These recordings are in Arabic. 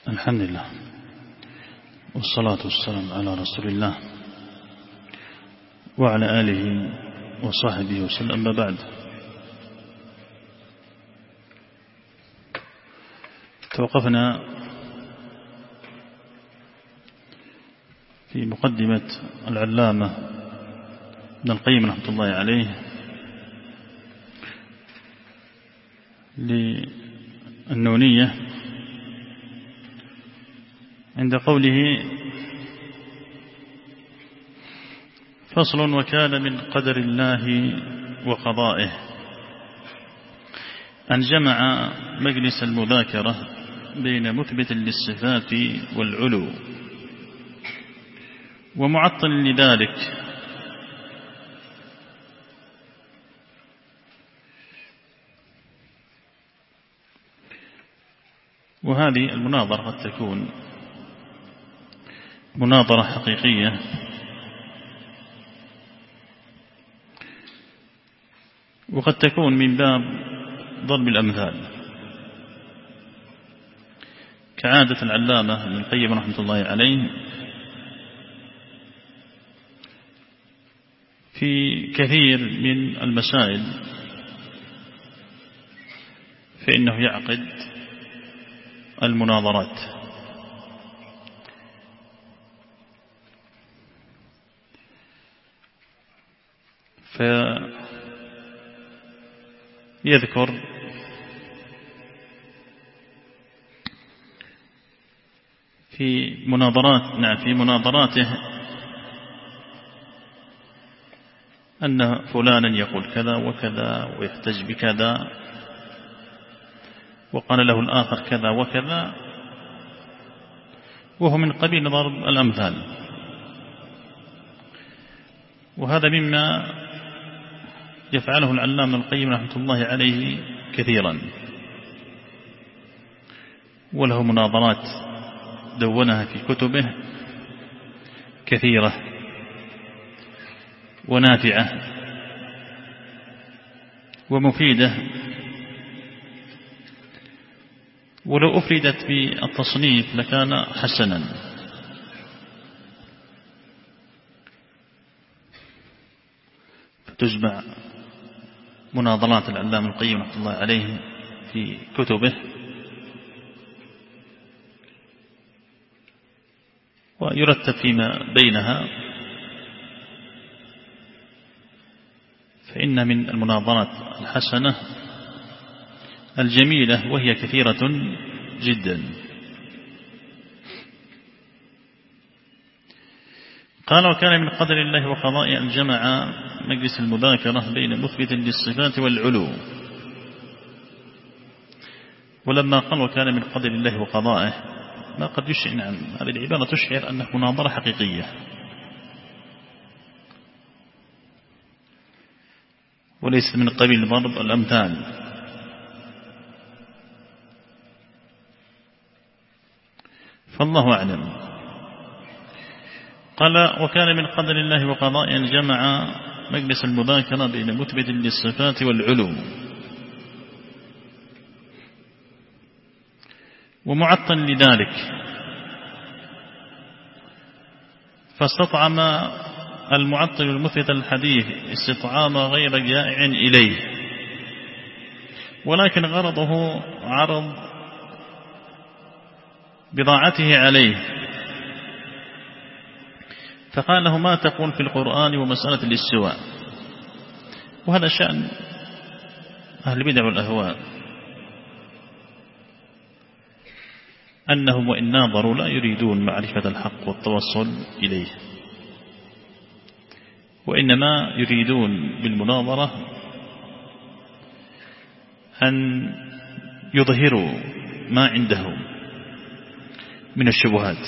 الحمد لله والصلاة والسلام على رسول الله وعلى آله وصحبه وسلم. أما بعد، توقفنا في مقدمة العلامة ابن القيم رحمة الله عليه للنونية عند قوله: فصل: وكان من قدر الله وقضائه أن جمع مجلس المذاكرة بين مثبت للصفات والعلو ومعطل لذلك، وهذه المناظرة قد تكون مناظرة حقيقية وقد تكون من باب ضرب الأمثال كعادة العلامة ابن القيم رحمة الله عليه في كثير من المسائل، فإنه يعقد المناظرات، فيذكر في مناظراته أن فلانا يقول كذا وكذا ويحتج بكذا، وقال له الآخر كذا وكذا، وهو من قبيل ضرب الأمثال. وهذا مما يفعله العلامة القيم رحمة الله عليه كثيرا، وله مناظرات دونها في كتبه كثيرة ونافعة ومفيدة، ولو أفردت بالتصنيف لكان حسنا. فتجمع مناظرات العلامة القيم رحمة الله عليه في كتبه، ويرتب فيما بينها، فإن من المناظرات الحسنة الجميلة، وهي كثيرة جدا. قال: وكان من قدر الله وقضائه أن جمع مجلس المذاكرة بين مثبت للصفات والعلو. ولما قال وكان من قدر الله وقضائه، ما قد يشعر، نعم، هذه العبارة تشعر أنها مناظرة حقيقية، وليست من قبيل ضرب الأمثال. فالله أعلم. قال: وكان من قدر الله وقضائه أن جمع مجلس المذاكرة بين مثبت للصفات والعلو ومعطل لذلك، فاستطعم المعطل المثبت الحديث استطعام غير جائع إليه، ولكن غرضه عرض بضاعته عليه، فقال له: ما تقول في القرآن ومسألة الاستواء؟ وهذا شأن أهل البدع والأهواء، أنهم وإن ناظروا لا يريدون معرفة الحق والتوصل إليه، وإنما يريدون بالمناظرة أن يظهروا ما عندهم من الشبهات،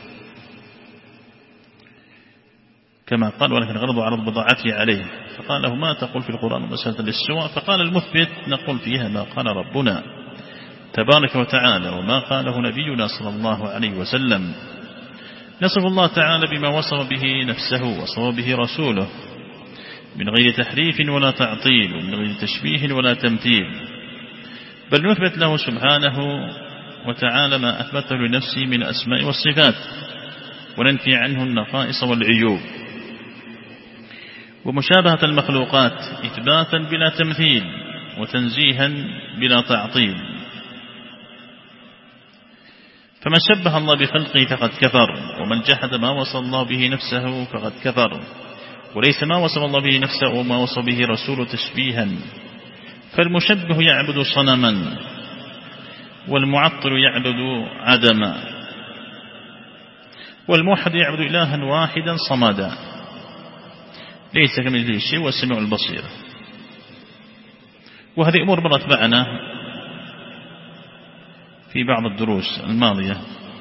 كما قال: ولكن غرضوا عرض بضاعته عليه. فقال له: ما تقول في القرآن ومسألة الاستواء؟ فقال المثبت: نقول فيها ما قال ربنا تبارك وتعالى وما قاله نبينا صلى الله عليه وسلم، نصف الله تعالى بما وصف به نفسه وصف به رسوله من غير تحريف ولا تعطيل ومن غير تشبيه ولا تمثيل، بل نثبت له سبحانه وتعالى ما أثبته لنفسه من الأسماء والصفات، وننفي عنه النقائص والعيوب. ومشابهة المخلوقات إثباتا بلا تمثيل، وتنزيها بلا تعطيل. فمن شبه الله بخلقه فقد كفر، ومن جحد ما وصف الله به نفسه فقد كفر. وليس ما وصف الله به نفسه وما وصف به رسوله تشبيها، فالمشبه يعبد صنما، والمعطل يعبد عدما، والموحد يعبد إلها واحدا صمدا ليس كمثله شيء والسميع البصير. وهذه أمور مرت معنا في بعض الدروس الماضية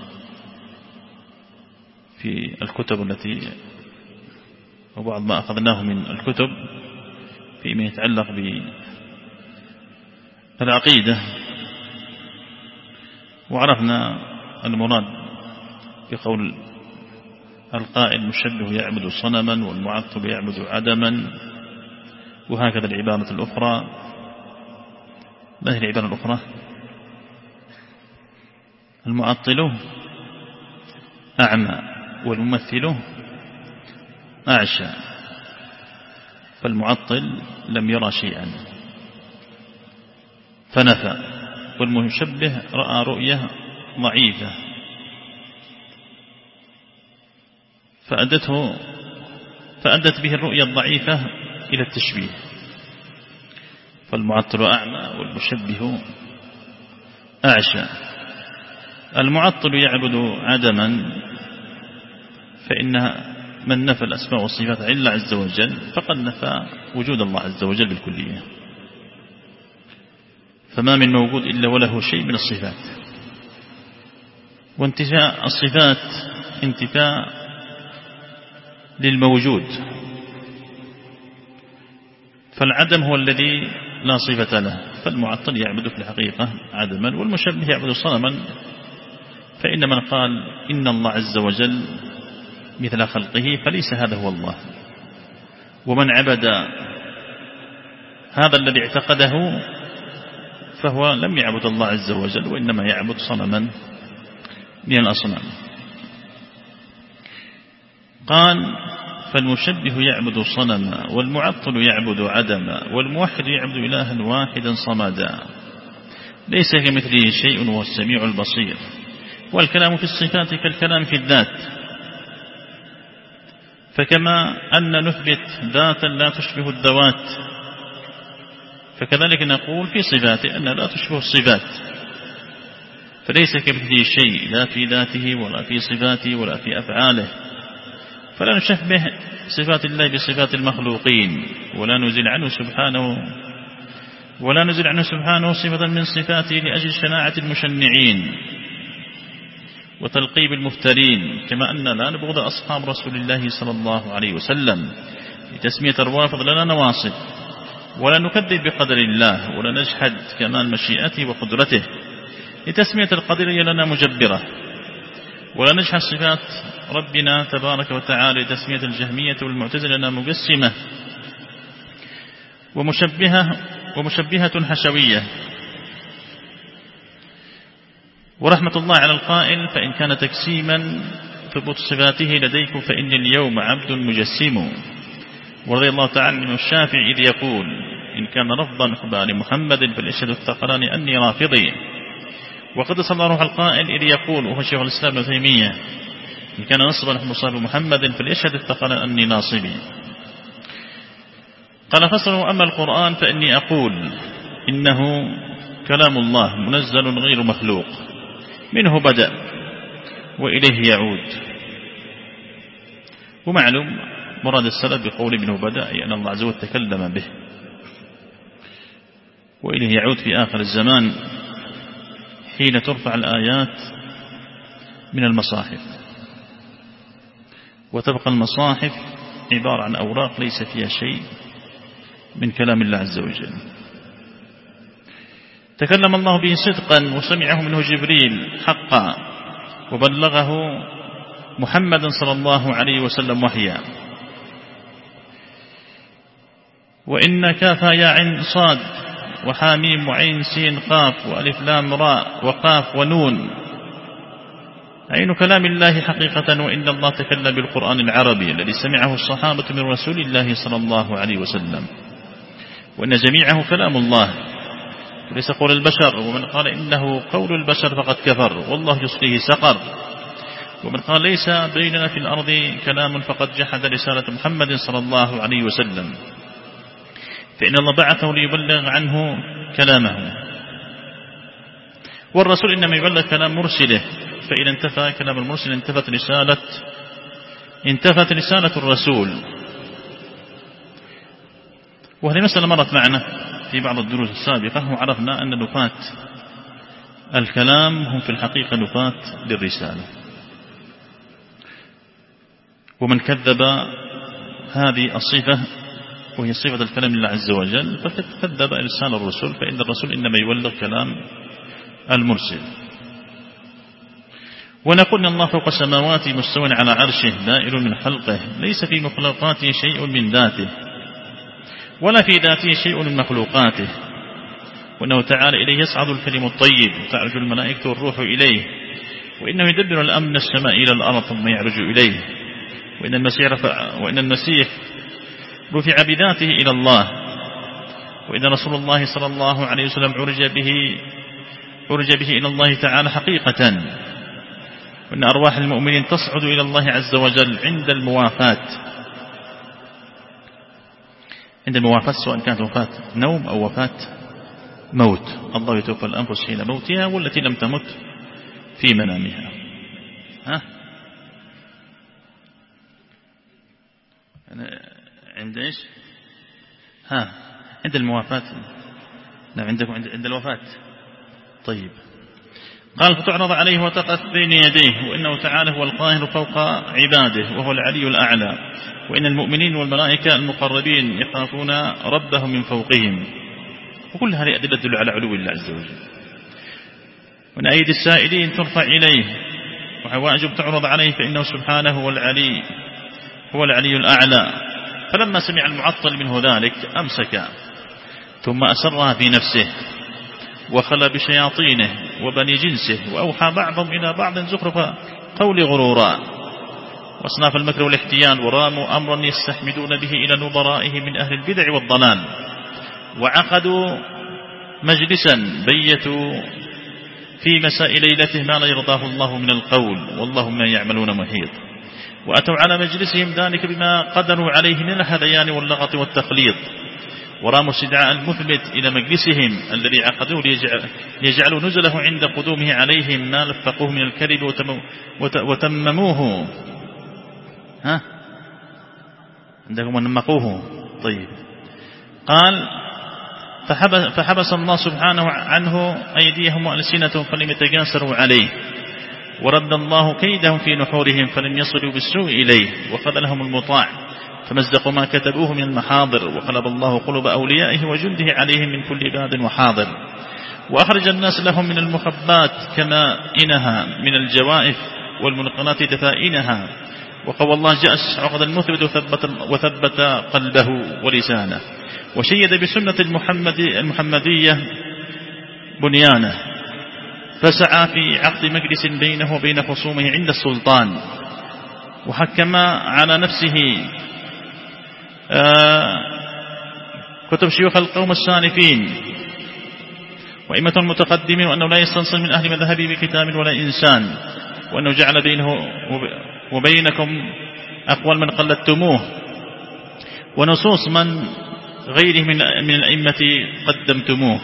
في الكتب التي وبعض ما أخذناه من الكتب فيما يتعلق بالعقيدة، وعرفنا المراد بقول القائل مشبه يعبد صنما، والمعطل يعبد عدما، وهكذا العبارة الأخرى. ما هي العبارة الأخرى؟ المعطل أعمى، والممثل أعشى. فالمعطل لم يرى شيئا فنفى، والمشبه رأى رؤية ضعيفة فأدت به الرؤية الضعيفة إلى التشبيه. فالمعطل أعمى والمشبه أعشى. المعطل يعبد عدما، فإن من نفى الأسماء والصفات عن الله عز وجل فقد نفى وجود الله عز وجل بالكلية، فما من موجود إلا وله شيء من الصفات. وانتفاء الصفات انتفاء للموجود، فالعدم هو الذي لا صفة له. فالمعطل يعبد في الحقيقة عدما، والمشبه يعبد صنما. فإن من قال إن الله عز وجل مثل خلقه فليس هذا هو الله، ومن عبد هذا الذي اعتقده فهو لم يعبد الله عز وجل، وإنما يعبد صنما من الأصنام. قال فالمشبه يعبد صنما، والمعطل يعبد عدما، والموحد يعبد إلها واحدا صمدا ليس كمثله شيء وهو السميع البصير. والكلام في الصفات كالكلام في الذات، فكما أن نثبت ذاتا لا تشبه الذوات، فكذلك نقول في صفاته أن لا تشبه الصفات. فليس كمثله شيء لا في ذاته ولا في صفاته ولا في أفعاله. فلا نشبه صفات الله بصفات المخلوقين، ولا نزل عنه سبحانه صفة من صفاته لأجل شناعة المشنعين وتلقيب المفترين. كما أن لا نبغض أصحاب رسول الله صلى الله عليه وسلم لتسمية الروافض لنا نواصب، ولا نكذب بقدر الله، ولا نجحد كمال مشيئته وقدرته لتسمية القدرية لنا مجبرة، ولا نجحد صفات ربنا تبارك وتعالى لتسمية الجهمية والمعتزلة لنا مقسمة ومشبهة حشوية. ورحمة الله على القائل فإن كان تقسيما ثبوت صفاته لديكم فإن اليوم عبد مجسم. ورضي الله تعالى من الشافعي إذ يقول إن كان رفضا أخبار محمد فليشهد الثقلان أني رافضي. وقد صلى روح القائل إذ يقول وهو شيخ الإسلام ابن تيمية إن كان نصبا مصاب محمد فليشهد الثقلان أني ناصبي. قال فصله أما القرآن فإني أقول إنه كلام الله منزل غير مخلوق، منه بدأ وإليه يعود. ومعلوم مراد السلف بقول منه بدأ أي أن الله عز وجل تكلم به، وإليه يعود في آخر الزمان حين ترفع الآيات من المصاحف، وتبقى المصاحف عبارة عن أوراق ليس فيها شيء من كلام الله عز وجل. تكلم الله به صدقا وسمعه منه جبريل حقا، وبلغه محمد صلى الله عليه وسلم وحيا. وإن كافا يا عين صاد وحاميم وعين سين قاف وألف لام راء وقاف ونون عين كلام الله حقيقة، وإن الله تكلم بالقرآن العربي الذي سمعه الصحابة من رسول الله صلى الله عليه وسلم، وإن جميعه كلام الله ليس قول البشر. ومن قال إنه قول البشر فقد كفر والله يصليه سقر. ومن قال ليس بيننا في الأرض كلام فقد جحد رسالة محمد صلى الله عليه وسلم، فإن الله بعثه ليبلغ عنه كلامه، والرسول إنما يبلغ كلام مرسله، فإذا انتفى كلام المرسل انتفت رسالة الرسول. وهذه مسألة مرت معنا في بعض الدروس السابقة، وعرفنا أن نفاة الكلام هم في الحقيقة نفاة للرسالة. ومن كذب هذه الصفة وهي صفة الكلام لله عز وجل فقد كذب إرسال الرسول، فإن الرسول إنما يبلغ كلام المرسل. ونقول إن الله فوق سماواته مستوٍ على عرشه دائر من خلقه، ليس في مخلوقاته شيء من ذاته ولا في ذاته شيء من مخلوقاته، وأنه تعالى إليه يصعد الكلم الطيب وتعرج الملائكة والروح إليه، وإنه يدبر الأمر من السماء إلى الأرض ثم يعرج إليه، وإن المسيح رفع بذاته إلى الله، وإن رسول الله صلى الله عليه وسلم عرج به إلى الله تعالى حقيقة، وإن أرواح المؤمنين تصعد إلى الله عز وجل عند الموافاة سواء كانت وفاة نوم أو وفاة موت. الله يتوفى الأنفس حين موتها والتي لم تمت في منامها. عند إيش؟ عند الموافاة. نعم عندكم عند الوفاة. طيب. قال فتعرض عليه وتقف بين يديه، وإنه تعالى هو القاهر فوق عباده وهو العلي الأعلى، وإن المؤمنين والملائكة المقربين يخافون ربهم من فوقهم. وكل هذه أدلة تدل على علو الله عز وجل. وإن أيدي السائلين ترفع إليه وحوائجهم تعرض عليه، فإنه سبحانه هو العلي الأعلى. فلما سمع المعطل منه ذلك أمسك ثم أسرها في نفسه وخلى بشياطينه وبني جنسه، وأوحى بعضهم إلى بعض زخرف قول غرورا واصناف المكر والاحتيال، وراموا أمرا يستحمدون به إلى نظرائهم من أهل البدع والضلال، وعقدوا مجلسا بيتوا في مساء ليلته ما لا يرضاه الله من القول والله ما يعملون محيط، وأتوا على مجلسهم ذلك بما قدروا عليه من الهذيان واللغط والتخليط، وراموا استدعاء المثبت إلى مجلسهم الذي عقدوه ليجعلوا نزله عند قدومه عليهم ما لفقوه من الكذب وتمموه عندكم ونمقوه. طيب. قال فحبس الله سبحانه عنه أيديهم وألسنتهم فلم يتجاسروا عليه، ورد الله كيدهم في نحورهم فلم يصلوا بالسوء إليه، وخذلهم المطاع فمزدقوا ما كتبوه من المحاضر، وقلب الله قلوب أوليائه وجنده عليهم من كل باد وحاضر، وأخرج الناس لهم من المخبات كما إنها من الجوائف والمنقنات دفائنها، وقوى الله جأس عقد المثبت وثبت قلبه ولسانه، وشيد بسنة المحمدية بنيانه، فسعى في عقد مجلس بينه وبين خصومه عند السلطان، وحكم على نفسه كتب شيوخ القوم السالفين وإمة المتقدمين، وأنه لا يستنصل من أهل مذهبه بكتاب ولا إنسان، وأنه جعل بينه وبينكم أقوال من قلدتموه ونصوص من غيره من الأئمة قدمتموه،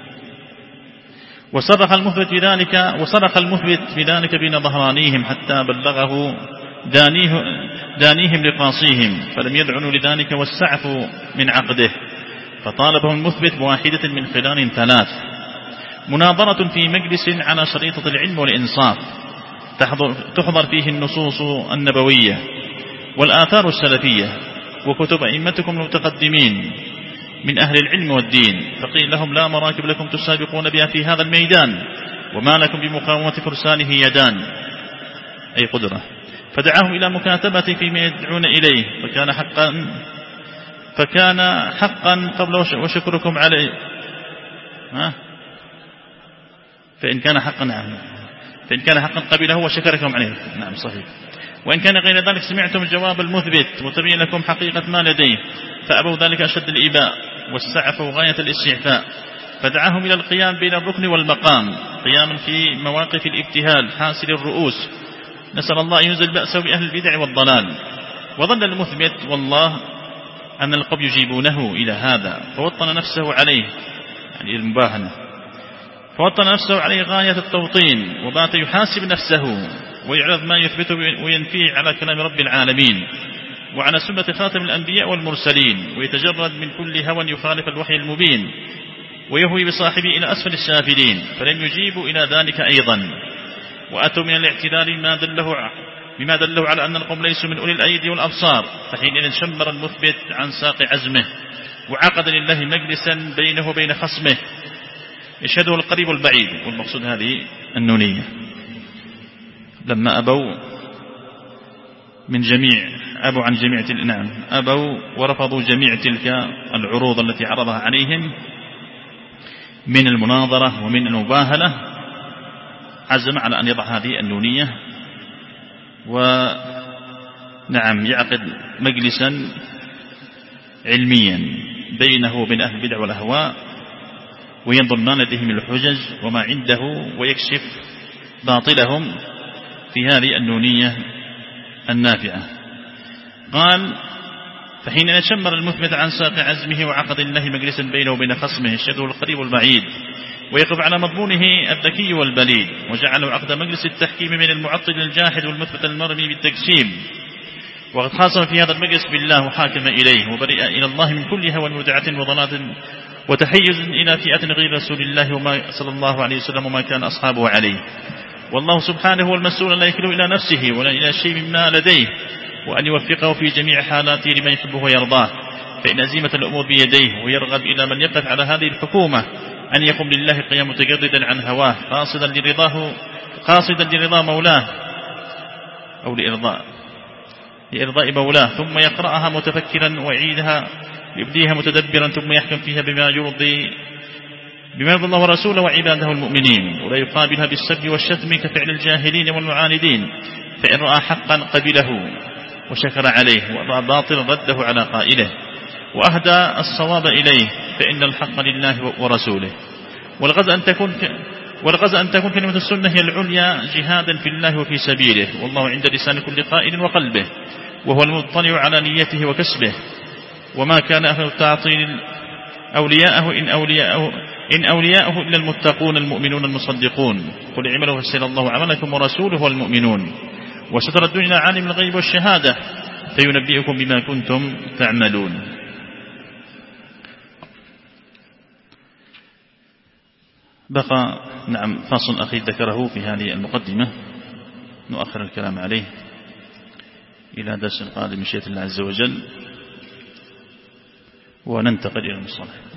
وصرخ المثبت بذلك بين ظهرانيهم حتى بلغه دانيهم لقاصيهم، فلم يدعنوا لذلك واستعفوا من عقده، فطالبهم المثبت بواحدة من خلال ثلاث: مناظرة في مجلس على شريطة العلم والإنصاف تحضر فيه النصوص النبوية والآثار السلفية وكتب أئمتكم المتقدمين من أهل العلم والدين، فقيل لهم: لا مراكب لكم تسابقون بها في هذا الميدان، وما لكم بمقاومة فرسانه يدان، أي قدرة. فدعاهم إلى مكاتبة فيما يدعون إليه، فكان حقا قبل وشكركم عليه فإن كان حقا نعم، فإن كان حقا قبله وشكركم عليه. نعم صحيح. وإن كان غير ذلك سمعتم الجواب المثبت وتبين لكم حقيقة ما لديه فأبوا ذلك أشد الإباء واستعفوا غاية الاستعفاء، فدعاهم إلى القيام بين الركن والمقام قياما في مواقف الابتهال حاسر الرؤوس، نسأل الله ينزل بأسه بأهل البدع والضلال. وظن المثبت والله أن القوم يجيبونه إلى هذا فوطن نفسه عليه، يعني المباهنة، فوطن نفسه عليه غاية التوطين، وبات يحاسب نفسه ويعرض ما يثبته وينفيه على كلام رب العالمين وعلى سنة خاتم الأنبياء والمرسلين، ويتجرد من كل هوى يخالف الوحي المبين ويهوي بصاحبه إلى أسفل السافلين، فلن يجيبوا إلى ذلك أيضا. وأتوا من الاعتدال بما دله على أن القوم ليسوا من أولي الأيدي والأبصار، فحينئذ شمر المثبت عن ساق عزمه وعقد لله مجلسا بينه وبين خصمه يشهده القريب والبعيد. والمقصود هذه النونية لما أبوا عن جميع نعم أبوا ورفضوا جميع تلك العروض التي عرضها عليهم من المناظرة ومن المباهلة، عزم على أن يضع هذه النونية ونعم يعقد مجلسا علميا بينه وبين أهل البدع والأهواء وينظر ما لديه من الحجج وما عنده ويكشف باطلهم في هذه النونية النافعة. قال فحين شمر المثبت عن ساق عزمه وعقد الله مجلسا بينه وبين خصمه يشهده القريب والبعيد ويقف على مضمونه الذكي والبليد، وجعله عقد مجلس التحكيم من المعطل الجاحد والمثبت المرمي بالتجسيم، وقد خاصم في هذا المجلس بالله وحاكم إليه وبرئ إلى الله من كل هوى ودعة وضلالة وتحيز إلى فئة غير رسول الله وما صلى الله عليه وسلم وما كان أصحابه عليه. والله سبحانه هو المسؤول لا يكله إلى نفسه ولا إلى شيء مما لديه، وأن يوفقه في جميع حالاته لما يحبه ويرضاه، فإن أزيمة الأمور بيديه، ويرغب إلى من يقف على هذه الحكومة أن يقوم لله قيام متجردا عن هواه قاصدا لرضا مولاه أو لإرضاء مولاه، ثم يقرأها متفكرا ويعيدها يبديها متدبرا، ثم يحكم فيها بما يرضي الله ورسوله وعباده المؤمنين، ولا يقابلها بالسب والشتم كفعل الجاهلين والمعاندين، فإن رأى حقا قبله وشكر عليه، ورأى باطلا رده على قائله، وأهدى الصواب إليه، فإن الحق لله ورسوله. والغز أن تكون كلمة السنة هي العليا جهادا في الله وفي سبيله، والله عند لسان كل قائل وقلبه، وهو المطلع على نيته وكسبه، وما كان أهل التعطيل إن أولياءه إلا المتقون المؤمنون المصدقون، قل اعملوا فسيرى الله عملكم ورسوله والمؤمنون، وستردون إلى عالم الغيب والشهادة فينبئكم بما كنتم تعملون. بقى نعم فاصل أخير ذكره في هذه المقدمة نؤخر الكلام عليه إلى درس قادم مشيئة الله عز وجل وننتقل إلى المصطلح.